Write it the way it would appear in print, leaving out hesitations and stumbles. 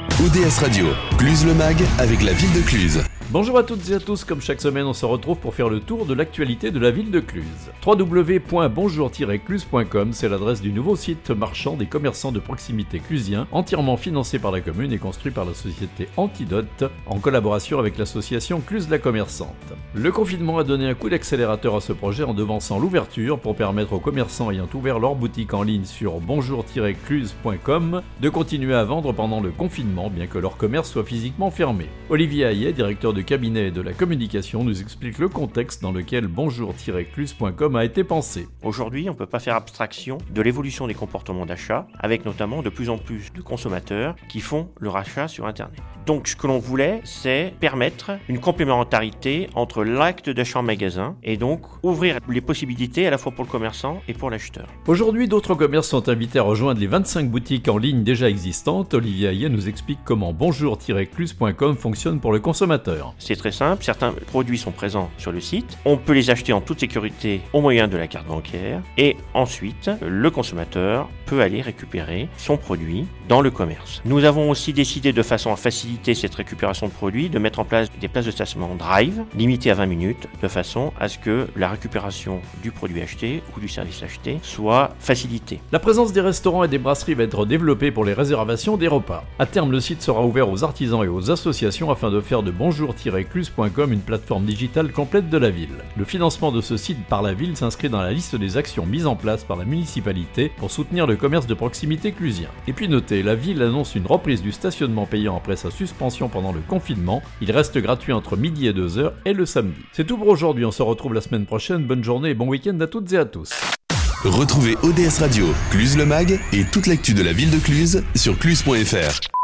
ODS Radio, Cluse le Mag avec la ville de Cluse. Bonjour à toutes et à tous, comme chaque semaine on se retrouve pour faire le tour de l'actualité de la ville de Cluse. www.bonjour-cluse.com, c'est l'adresse du nouveau site marchand des commerçants de proximité clusiens, entièrement financé par la commune et construit par la société Antidote, en collaboration avec l'association Cluse la Commerçante. Le confinement a donné un coup d'accélérateur à ce projet en devançant l'ouverture pour permettre aux commerçants ayant ouvert leur boutique en ligne sur bonjour-cluse.com de continuer à vendre pendant le confinement, bien que leur commerce soit physiquement fermé. Olivier Hayet, directeur de cabinet de la communication, nous explique le contexte dans lequel bonjour-cluse.com a été pensé. Aujourd'hui, on ne peut pas faire abstraction de l'évolution des comportements d'achat, avec notamment de plus en plus de consommateurs qui font leur achat sur Internet. Donc ce que l'on voulait, c'est permettre une complémentarité entre l'acte d'achat en magasin et donc ouvrir les possibilités à la fois pour le commerçant et pour l'acheteur. Aujourd'hui, d'autres commerces sont invités à rejoindre les 25 boutiques en ligne déjà existantes. Olivier Hayet nous explique comment bonjour-cluse.com fonctionne pour le consommateur. C'est très simple, certains produits sont présents sur le site, on peut les acheter en toute sécurité au moyen de la carte bancaire et ensuite le consommateur peut aller récupérer son produit dans le commerce. Nous avons aussi décidé de façon à faciliter cette récupération de produits de mettre en place des places de stationnement drive limitées à 20 minutes de façon à ce que la récupération du produit acheté ou du service acheté soit facilitée. La présence des restaurants et des brasseries va être développée pour les réservations des repas. À terme, le site sera ouvert aux artisans et aux associations afin de faire de bonjour-cluse.com une plateforme digitale complète de la ville. Le financement de ce site par la ville s'inscrit dans la liste des actions mises en place par la municipalité pour soutenir le commerce de proximité clusien. Et puis notez, la ville annonce une reprise du stationnement payant après sa suspension pendant le confinement. Il reste gratuit entre midi et 2h et le samedi. C'est tout pour aujourd'hui, on se retrouve la semaine prochaine. Bonne journée et bon week-end à toutes et à tous. Retrouvez ODS Radio, Cluse le Mag et toute l'actu de la ville de Cluse sur cluse.fr.